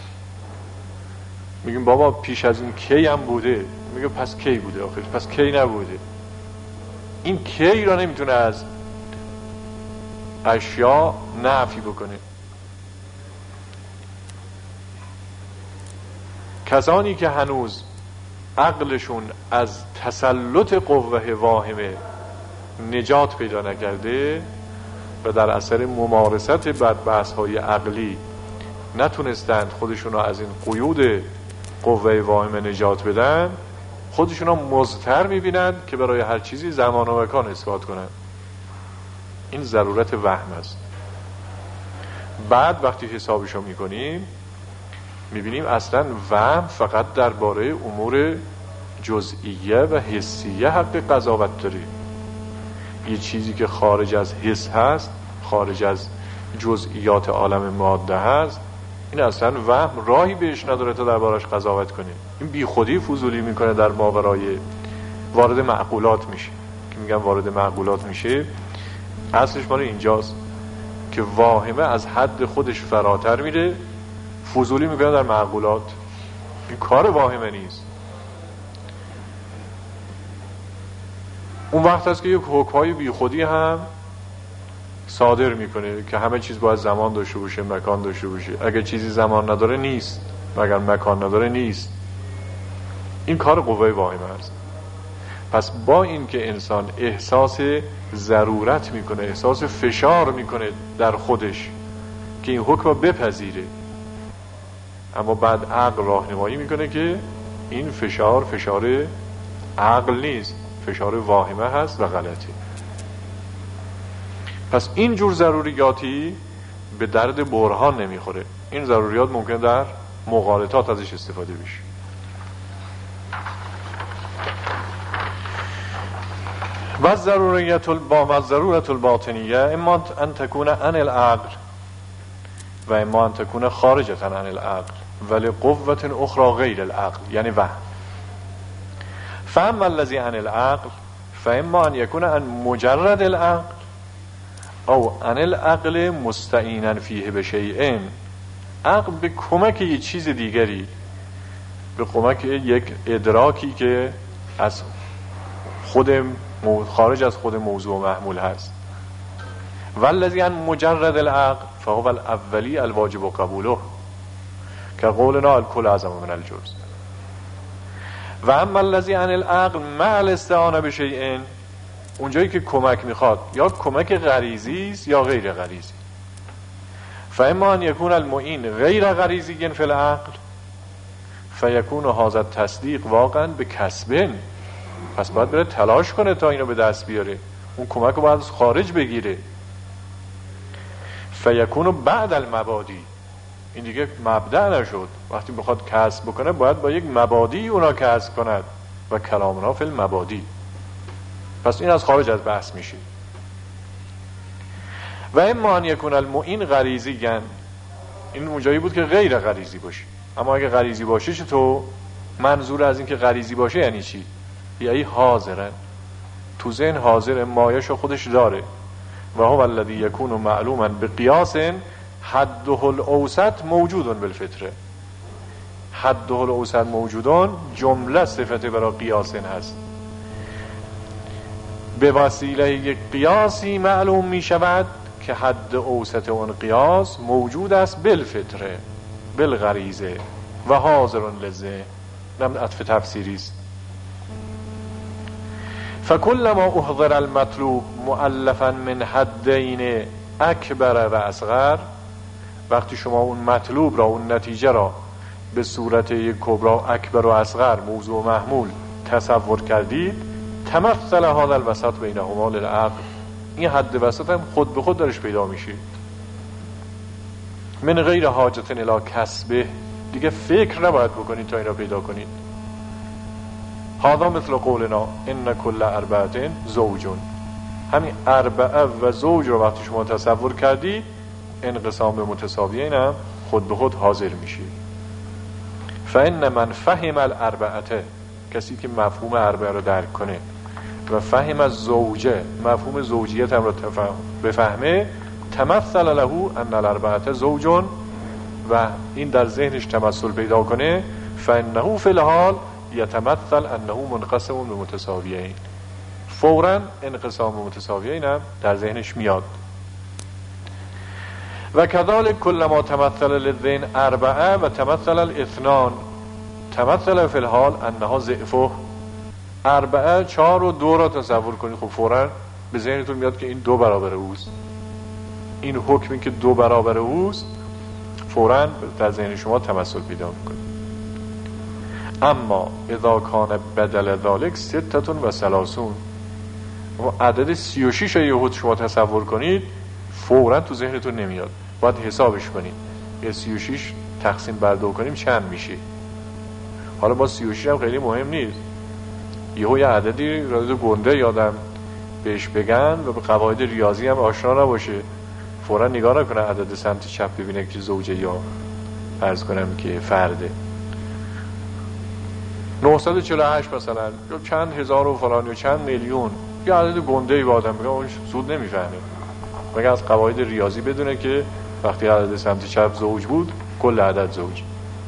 میگیم بابا پیش از این کی هم بوده. میگه پس کی بوده؟ آخه پس کی نبوده. این کی را نمیتونه از اشیا نفی بکنه. کسانی که هنوز عقلشون از تسلط قوه واهمه نجات پیدا نکرده و در اثر ممارست بر بحث‌های عقلی نتونستند خودشون رو از این قیود قوه واهمه نجات بدن، خودشون رو مضطر میبینند که برای هر چیزی زمان و مکان اثبات کنند. این ضرورت وهم است. بعد وقتی حسابشو میکنیم میبینیم اصلا وهم فقط درباره امور جزئیه و حسیه حق قضاوت داره. یه چیزی که خارج از حس هست، خارج از جزئیات عالم ماده هست، این اصلا وهم راهی بهش نداره تا دربارش قضاوت کنه. این بی خودی فضولی میکنه، در ماورای وارد معقولات میشه. که میگم وارد معقولات میشه، اصلش مال اینجاست که واهمه از حد خودش فراتر میره، فضولی میکنه در معقولات. این کار واهمه نیست. اون وقت هست که یک حکمای بی خودی هم صادر میکنه که همه چیز باید زمان داشته باشه، مکان داشته باشه. اگر چیزی زمان نداره نیست، اگر مکان نداره نیست. این کار قوه واهمه است. پس با این که انسان احساس ضرورت میکنه، احساس فشار میکنه در خودش که این حکم رو بپذیره، اما بعد عقل راهنمایی میکنه که این فشار فشار عقل نیست، فشار واهمه هست و غلطه. پس این جور ضروریاتی به درد برهان نمیخوره. این ضروریات ممکن در مغالطات ازش استفاده بشه. و ضروریت البا و ضرورت الباطنیه اما ان تکون عن العقل و اما ان تکون خارجه عن العقل ولی قوت اخرى غیر العقل، یعنی وهم. فاما الذی عن العقل فاما ان یکون عن مجرد العقل او عن العقل مستعینا فیه بشیء. عقل به کمک یک چیز دیگری، به کمک یک ادراکی که از خود خارج از خود موضوع محمول هست. والذی عن مجرد العقل فهو الاولی الواجب قبوله که قولنا الکل اعظم من الجزء. و اما الذی عن العقل مع الاستعانه بشیء، اونجایی که کمک میخواد یا کمک غریزی است یا غیر غریزی. فاما ان یکون المعین غیر غریزی فی العقل فیکون هذا التصدیق واقعا به کسب. پس باید بره تلاش کنه تا اینو به دست بیاره، اون کمک رو باید خارج بگیره. فیکون بعد المبادی، این دیگه مبدأ نشد. وقتی بخواد کسب بکنه باید با یک مبادی اونا کسب کند و کلامنا فی المبادی. پس این از خارج از بحث میشه. و اما ان یکون المعین غریزی، این اونجایی بود که غیر غریزی باشه. اما اگه غریزی باشه چطور؟ منظور از این که غریزی باشه یعنی چی؟ یعنی حاضرن، تو ذهن حاضر، مایش خودش داره. و هو الذی یکون معلوما بقیاس حده الاوسط موجودون بالفطره. حده الاوسط موجودون جمله صفت برای قیاس هست. به وسیله یک قیاسی معلوم می شود که حد اوسط اون قیاس موجود است بالفطره، بالغریزه و حاضر لذهن. نم عطف تفسیری است. فکلما احضر المطلوب مؤلفا من حدین اکبر و اصغر، وقتی شما اون مطلوب را، اون نتیجه را به صورت یک کبرا اکبر و اصغر موضوع و محمول تصور کردید، تمثل هذا الوسط بینهما للعقل، این حد وسط هم خود به خود درش پیدا میشه. من غیر حاجت الی کسبه، دیگه فکر نباید بکنید تا این را پیدا کنید. هذا مثل قولنا ان کل اربعه زوجون، همین اربعه و زوج رو وقتی شما تصور کردید، انقسام متساویین هم خود به خود حاضر میشه. فان من فهم الاربعه، کسی که مفهوم اربعه رو درک کنه و فهم از زوجه، مفهوم زوجیت هم رو بفهمه، تمثل له ان الاربعه زوجون، و این در ذهنش تمثل پیدا کنه، فانه فی الحال یتمثل انه منقسم به متساویین، فوراً انقسام متساویین هم در ذهنش میاد. و کذالک کلما تمثل للذهن اربعه و تمثل الاثنان تمثل فی الحال انها ضعفه. اربعه چهار و دو را تصور کنید، خب فوراً به ذهنتون میاد که این دو برابر اوست. این حکمی که دو برابر اوست فوراً در ذهن شما تمثل پیدا میکنه. اما اذا کان بدل ذالک ستتون و ثلاثون، عدد سی و شش یهود شما تصور کنید، فوراً تو ذهنتون نمیاد، باید حسابش کنید. یه سی و شش تقسیم بر دو کنیم چند میشه؟ حالا با سی و شش هم خیلی مهم نیست، یهو یه عددی رادد گنده یادم بهش بگن و به قواعد ریاضی هم آشنا نباشه، فوراً نگاه نکنه عدد سمت چپ ببینه که زوجه یا فرض کنم که فرده. نهصد و چهل و هشت مثلا، یا چند هزار و فلان، یا چند میلیون، یا عدد گنده‌ای با آدم بگه اون زود نمیفهمه، مگه از قواعد ریاضی بدونه که وقتی عدد سمت چپ زوج بود کل عدد زوج.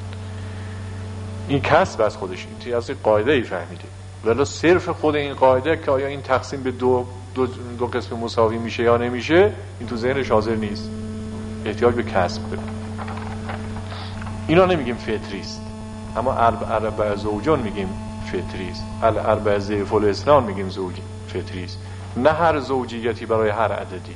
این کسب از خودش، این از این قاعده ای فهمیده، ولی صرف خود این قاعده که آیا این تقسیم به دو دو, دو قسم مساوی میشه یا نمیشه، این تو ذهنش حاضر نیست، احتیاج به کسب داره. اینا نمیگیم فطری است، اما اربع زوجان میگیم فطری است. الاربع ضعف الاثنان میگیم زوجی فطری است، نه هر زوجیتی برای هر عددی.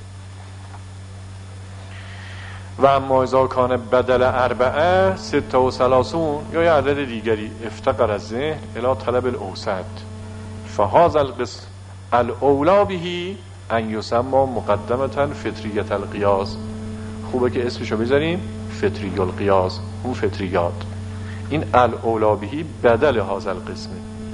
و اما اذا کان بدل اربعه سته و ثلاثون، یا یه عدد دیگری، افتقر از ذهن الی طلب الاوسط، فهذا القسم الاولا به ان یسمى مقدمتا فطریت القیاس. خوبه که اسمشو بذاریم فطری القیاس، اون فطریات. این الاولا به بدل هذا القسم.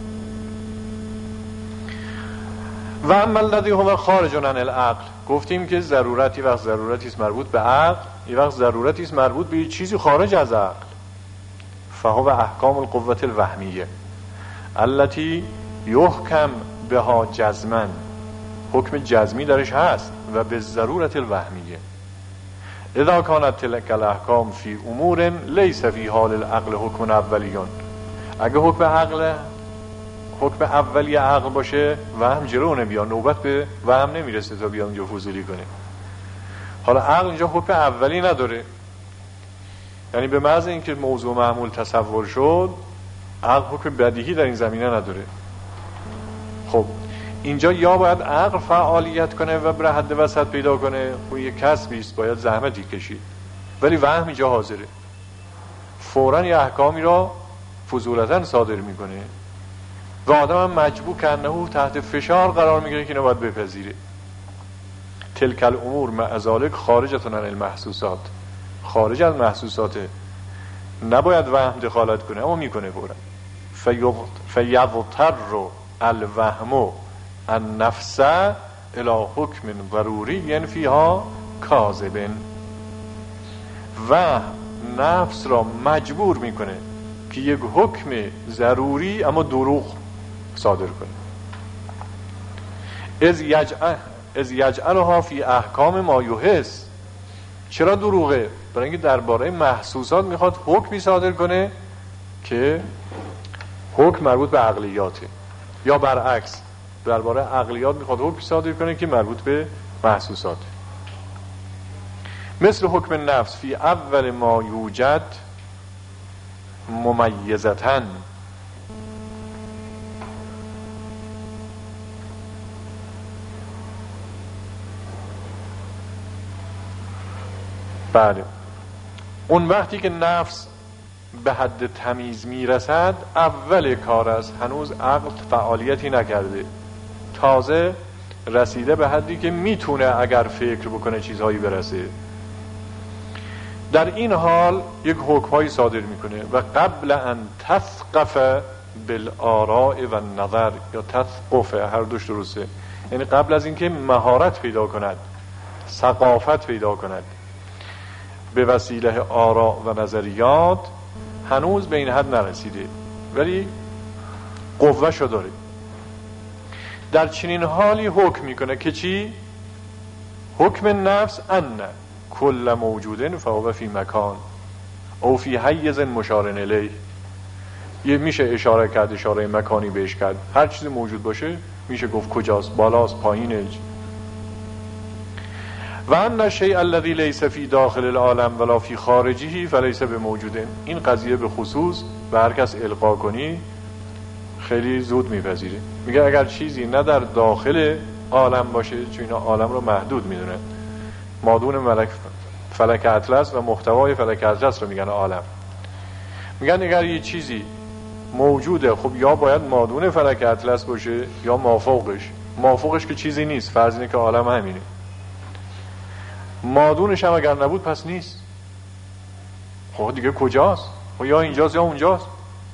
و اما الذی هو خارج عن العقل، گفتیم که ضرورتی وقت ضرورتی است مربوط به عقل، یه وقت ضرورتی است مربوط به چیزی خارج از عقل. فهو احکام القوة الوهمیه التي یحکم بها جزما، حکم جزمی درش هست و به ضرورت الوهمیه. اذا كانت تلك الاحکام فی امور لیس فی حال العقل حکم اولیون، اگه حکم عقل حکم اولی عقل باشه وهم جلو نمیاد، نوبت به وهم نمیرسه تا بیا اونجا فضولی کنه. حالا عقل اینجا حکم اولی نداره، یعنی به محض اینکه موضوع معمول تصور شد، عقل حکم بدیهی در این زمینه نداره. خب اینجا یا باید عقل فعالیت کنه و بر حد وسط پیدا کنه، خب یک کسبی است، باید زحمتی کشید، ولی وهم اینجا حاضره، فوراً یه احکامی را فضولتاً صادر میکنه و آدم هم مجبور کنه تحت فشار قرار میگیره که اینو باید بپذیره. تلک الامور مع ذلک خارجتون عن المحسوسات، خارج از محسوساته، نباید وهم دخالت کنه اما میکنه فوراً. فیضطر الوهم النفس الى حکم ضروری فیها کاذب، و نفس را مجبور میکنه که یک حکم ضروری اما دروغ صادر کنه. از یجعل از یجعلها فی احکام ما یحس، چرا دروغه؟ برای اینکه درباره محسوسات میخواد حکمی صادر کنه که حکم مربوط به عقلیاته، یا برعکس درباره عقلیات میخواد حکمی صادر کنه که مربوط به محسوساته. مثل حکم نفس فی اول ما یوجد ممیزتن، بله اون وقتی که نفس به حد تمیز میرسد اول کار است، هنوز عقل فعالیتی نکرده، تازه رسیده به حدی که میتونه اگر فکر بکنه چیزهایی برسه. در این حال یک حکمهایی صادر میکنه و قبل ان تثقف بالآراء و نظر، یا تثقف، هر دوش درسته، یعنی قبل از اینکه مهارت پیدا کند، ثقافت پیدا کند به وسیله آراء و نظریات، هنوز به این حد نرسیده ولی قوه شو داره. در چنین حالی حکم میکنه که چی؟ حکم نفس ان کل موجود فهو فی مکان او فی حیز مشار الیه. یه میشه اشاره کرد، اشاره مکانی بهش کرد، هر چیز موجود باشه میشه گفت کجاست، بالاست، پایینه. و ان الشیء الذی لیس فی داخل العالم ولا فی خارجه فلیس بموجود. این قضیه به خصوص به هر کس القا کنی خیلی زود میپذیره. میگه اگر چیزی نه در داخل عالم باشه، چون اینا عالم رو محدود میدونه، مادون ملک فلک اطلس و محتوای فلک اطلس رو میگن عالم، میگن اگر یه چیزی موجوده، خب یا باید مادون فلک اطلس باشه یا مافوقش. مافوقش که چیزی نیست، فرض اینه که عالم همینه. مادونش هم اگر نبود پس نیست. خب دیگه کجاست؟ خب یا اینجاست یا اونجاست.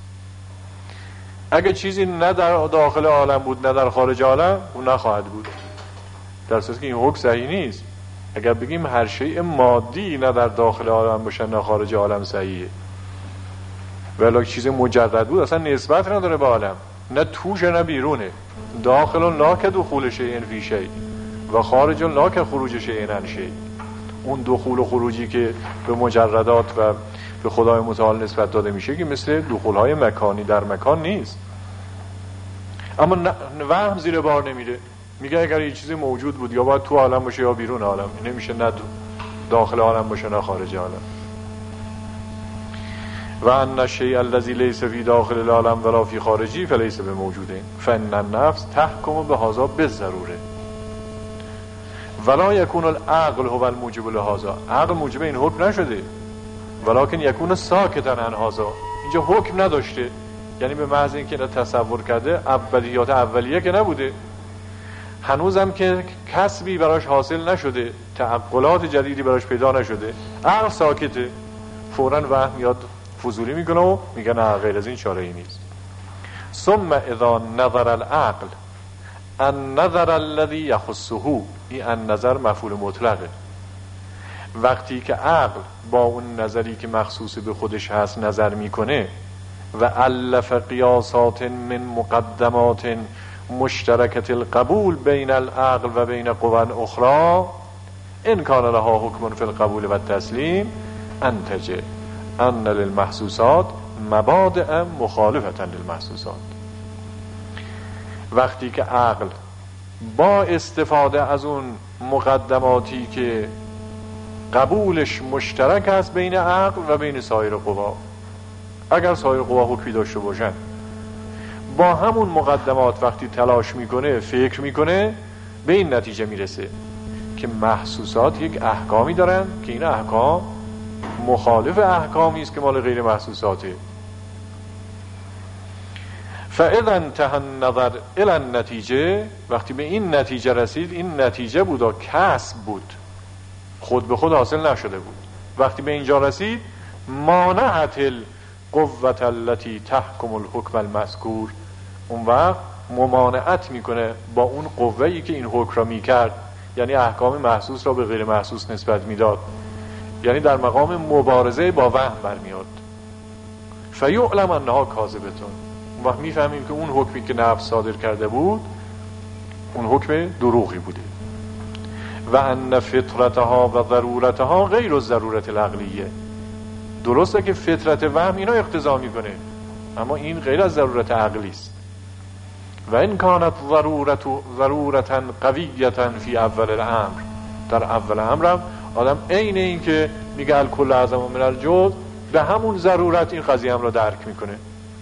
اگه چیزی نه در داخل عالم بود نه در خارج عالم، اون نخواهد بود، در صورتی که این حکم صحیح نیست. اگر بگیم هر شیء مادی نه در داخل عالم باشه نه خارج عالم صحیحه، ولی چیز مجرد بود اصلا نسبت نداره به عالم، نه توشه نه بیرونه. داخل لا که دخول شیء فی شیء و خارج لا که خروج شیء عن شیء. اون دخول و خروجی که به مجردات و به خدای متعال نسبت داده میشه که مثل دخولهای مکانی در مکان نیست. اما وهم زیر بار نمیره، میگه اگر یه چیزی موجود بود یا باید تو عالم باشه یا بیرون عالم، نمیشه نه داخل عالم باشه نه خارج عالم. و ان الشیء الذی لیس فی داخل العالم ولا فی خارجی فلیس بموجود فان النفس تحکم بهذا بالضروره ولا یکون العقل هو الموجب لهذا. عقل موجب این حکم نشده، ولکن یکون ساکتا عن هذا. اینجا حکم نداشته، یعنی به محض اینکه تصور کرده اولیات اولیه که نبوده، هنوزم که کسبی براش حاصل نشده، تعقلات جدیدی براش پیدا نشده، عقل ساکته، فوراً وهم میاد فضولی میکنه و میگه نه غیر از این چاره ای نیست. ثم اذا نظر العقل النظر الذي يخصه، این النظر مفعول مطلقه. وقتی که عقل با اون نظری که مخصوص به خودش هست نظر میکنه و الف قیاسات من مقدمات مشترکت القبول بین العقل و بین قوى اخرى ان کان لها حکم فی القبول و التسلیم انتج ان للمحسوسات مبادئ مخالفة للمحسوسات. وقتی که عقل با استفاده از اون مقدماتی که قبولش مشترک است بین عقل و بین سایر قوا، اگر سایر قوا حکمی داشته باشن، با همون مقدمات وقتی تلاش میکنه، فکر میکنه، به این نتیجه میرسه که محسوسات یک احکامی دارن که این احکام مخالف احکامی است که مال غیر محسوساته. فاذا انتهى النظر الى النتیجه، وقتی به این نتیجه رسید، این نتیجه بود و کسب بود، خود به خود حاصل نشده بود. وقتی به اینجا رسید مانعت القوة التي تحكم الحكم المذکور، اون وقت ممانعت میکنه با اون قوه‌ای که این حکم را میکرد، یعنی احکام محسوس را به غیر محسوس نسبت میداد، یعنی در مقام مبارزه با وهم برمیاد. فیعلم انها کاذبتون، اون وقت میفهمیم که اون حکمی که نفس صادر کرده بود اون حکم دروغی بوده. و ان فطرتها و ضرورتها غیر الضرورت العقلیه. درسته که فطرت وهم اینا اقتضا میکنه، اما این غیر از ضرورت عقلی است. و این کانت ضرورت ضرورتا قویتا فی اول الامر، در اول امرم آدم عین این که میگه الکل اعظم من الجزء، به همون ضرورت این قضیه هم را درک میکنه.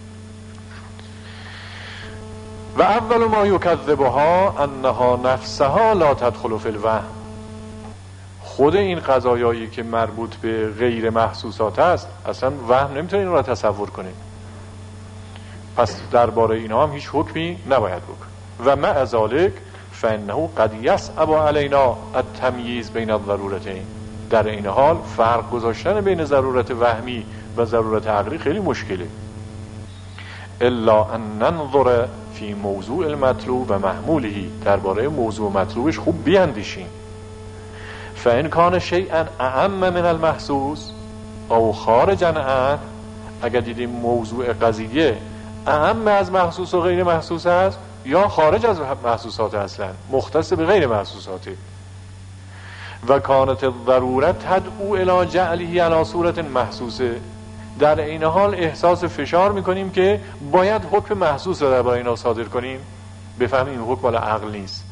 و اول ما یکذبها انها نفسها لا تدخل فی الوهم. خود این قضایایی که مربوط به غیر محسوسات است اصلا وهم نمیتونه این را تصور کنه، پس درباره اینها هم هیچ حکمی نباید بکنه. و مع ذلک فانه قد یصعب علینا التمییز بین الضرورتین. در این حال فرق گذاشتن بین ضرورت وهمی و ضرورت عقلی خیلی مشکله. الا ان ننظر فی موضوع المطلوب و محمولهی، درباره موضوع مطلوبش خوب بیاندیشیم. فان کان شیئا اعم من المحسوس او خارجا عنه، اگر دیدیم موضوع قضیه اعم از محسوس و غیر محسوس است یا خارج از محسوسات اصلا مختص به غیر محسوساته، و کانت الضرورت تدعو الی جعله علی صورت محسوسه، در این حال احساس فشار میکنیم که باید حکم محسوس را درباره اینا صادر کنیم، بفهمیم این حکم مال عقل نیست.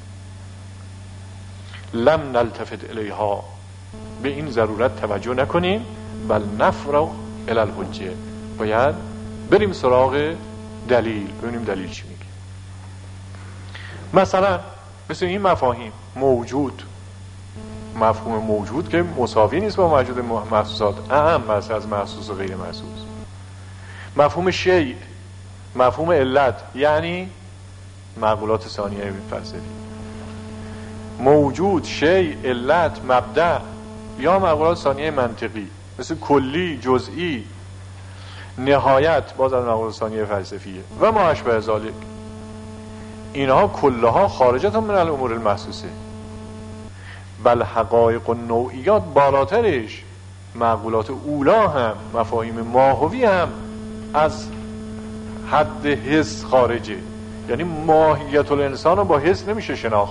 لم نلتفت الیها، به این ضرورت توجه نکنیم، بل نفرغ الی الحجه، باید بریم سراغ دلیل، ببینیم دلیل چی میگه. مثلا مثل این مفاهیم موجود، مفهوم موجود که مساوی نیست با موجود محسوسات، اهم است از محسوس و غیر محسوس. مفهوم شیء، مفهوم علت، یعنی معقولات ثانیه فلسفی. موجود، شیء، علت، مبدأ یا معقولات ثانیه منطقی مثل کلی، جزئی، نهایت، باز از معقولات ثانیه فلسفیه و ما اشبه ذالک. اینها کلها خارجت من الامور المحسوسه، بل حقایق و نوعیات بالاترش، معقولات اولا هم، مفاهیم ماهوی هم از حد حس خارجه. یعنی ماهیت الانسان رو با حس نمیشه شناخت،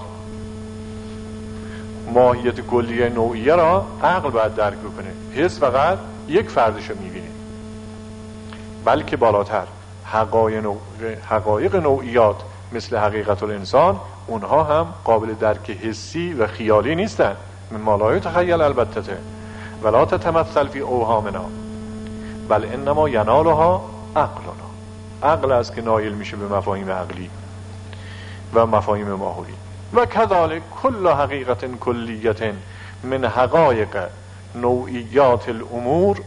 ماهیت کلیه نوعیه را عقل باید درک بکنه، حس فقط یک فردش رو میبینه. بلکه بالاتر حقایق نوعیات مثل حقیقت الانسان، اونها هم قابل درک حسی و خیالی نیستن. من ما لا یتخیل البته ولا تتمثل فی اوهامنا، بل انما ینالها عقلنا. عقل است که نایل میشه به مفاهیم عقلی و مفاهیم ماهوی. و کذالک کل حقیقت کلیت من حقایق نوعیات الامور،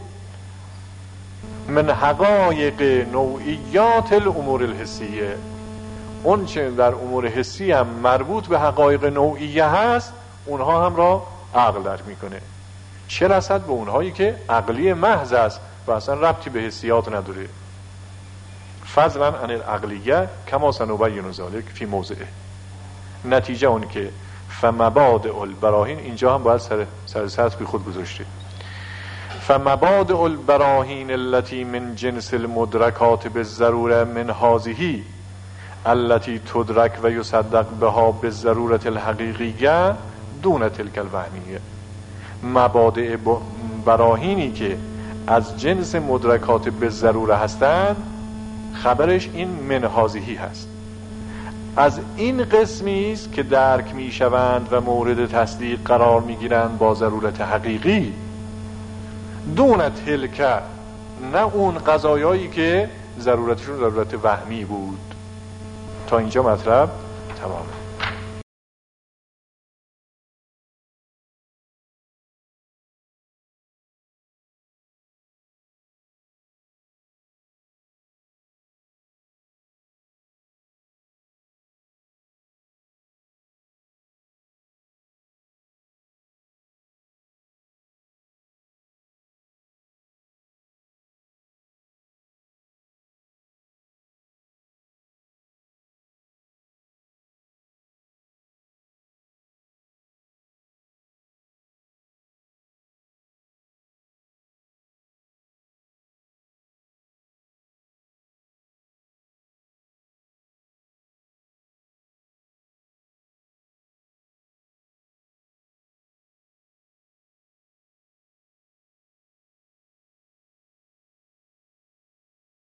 من حقایق نوعیات الامور الحسیه، اون چه در امور حسی هم مربوط به حقایق نوعیه هست اونها هم را عقل درک میکنه، چه رسد به اونهایی که عقلی محض است و اصلا ربطی به حسیات نداره. فضلا عن العقلیه کما سنبین ذلک فی موضعه. نتیجه اون که فمبادئ البراهین، اینجا هم باید سر سر سطح بی خود گذاشته. فمبادئ البراهین التي من جنس المدرکات بالضروره من هذه التي تدرک و یصدق بها بالضرورت الحقیقیه دون تلک الوهمیه. مبادئ براهینی که از جنس مدرکات بالضروره هستند، خبرش این من هذه هست، از این قسمی است که درک می شوند و مورد تصدیق قرار می گیرند با ضرورت حقیقی، دون تلک، نه اون قضایایی که ضرورتشون ضرورت وهمی بود. تا اینجا مطلب تمام.